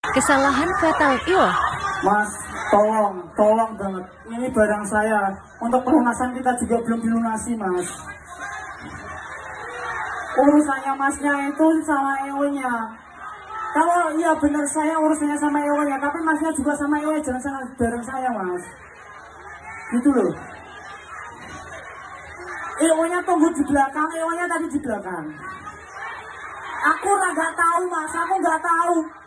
Kesalahan fatal Iwo. Mas, tolong banget. Ini barang saya. Untuk pelunasan kita juga belum dilunasi, Mas. Urusannya Masnya itu sama EO-nya. Kalau iya benar saya urusannya sama EO-nya, tapi Masnya juga sama EO, jangan sama barang saya, Mas. Gitu loh. EO-nya tunggu di belakang, EO-nya tadi di belakang. Aku nggak tahu, Mas. Aku nggak tahu.